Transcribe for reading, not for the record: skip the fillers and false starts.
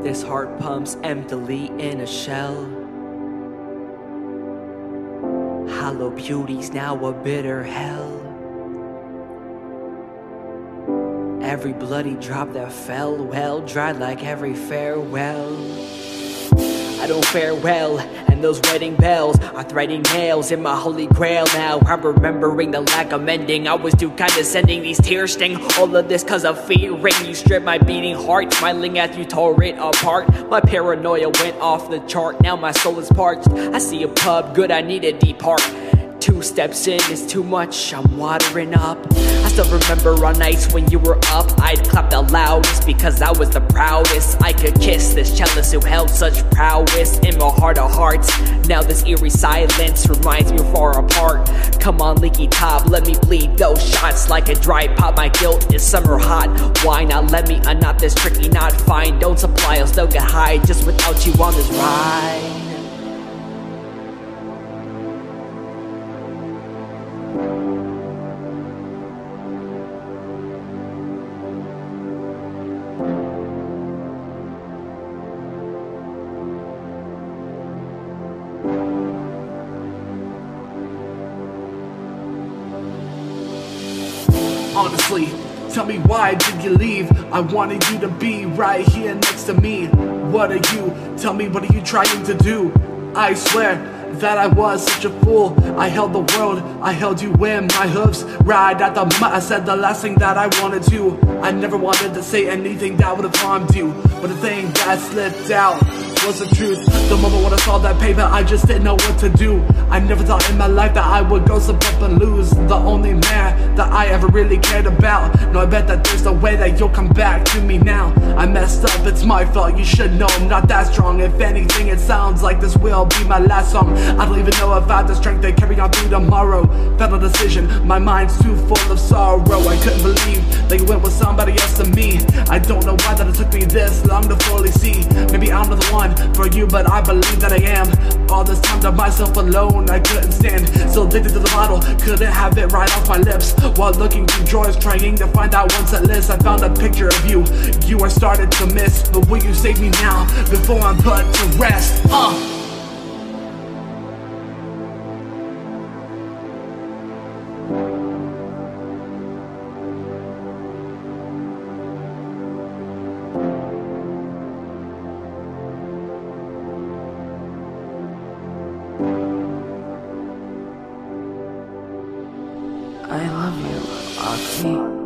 This heart pumps emptily in a shell. Hollow beauty's now a bitter hell. Every bloody drop that fell, well, dried like every farewell. I don't fare well, and those wedding bells are threading nails in my holy grail. Now I'm remembering the lack of mending. I was too condescending, these tears sting. All of this cause of fearing you strip my beating heart. Smiling as you tore it apart. My paranoia went off the chart. Now my soul is parched. I see a pub, good, I need to depart. 2 steps in is too much, I'm watering up. I still remember on nights when you were up, I'd clap the loudest because I was the proudest. I could kiss this cellist who held such prowess in my heart of hearts. Now this eerie silence reminds me we're far apart. Come on, leaky top, let me bleed those shots like a dry pop. My guilt is summer hot. Why not let me unknot this tricky knot? Fine, don't supply, I'll still get high just without you on this ride. Honestly, tell me, why did you leave? I wanted you to be right here next to me. What are you? Tell me, what are you trying to do? I swear that I was such a fool. I held the world, I held you in my hooves. Right at the mud, I said the last thing that I wanted to. I never wanted to say anything that would have harmed you, but the thing that slipped out was the truth. The moment when I saw that paper, I just didn't know what to do. I never thought in my life that I would go slip up and lose the only man that I ever really cared about. No, I bet that there's no way that you'll come back to me now. I messed up, it's my fault, you should know I'm not that strong. If anything, it sounds like this will be my last song. I don't even know if I have the strength to carry on through tomorrow. Final decision, my mind's too full of sorrow. I couldn't believe that you went with somebody else than me. I don't know why that it took me this long to fully see. Maybe I'm not the one for you, but I believe that I am. All this time to myself alone, I couldn't stand. Still addicted to the bottle, couldn't have it right off my lips. While looking through drawers, trying to find out one set list, I found a picture of you. You are started to miss, but will you save me now before I'm put to rest? I love you, Oxy.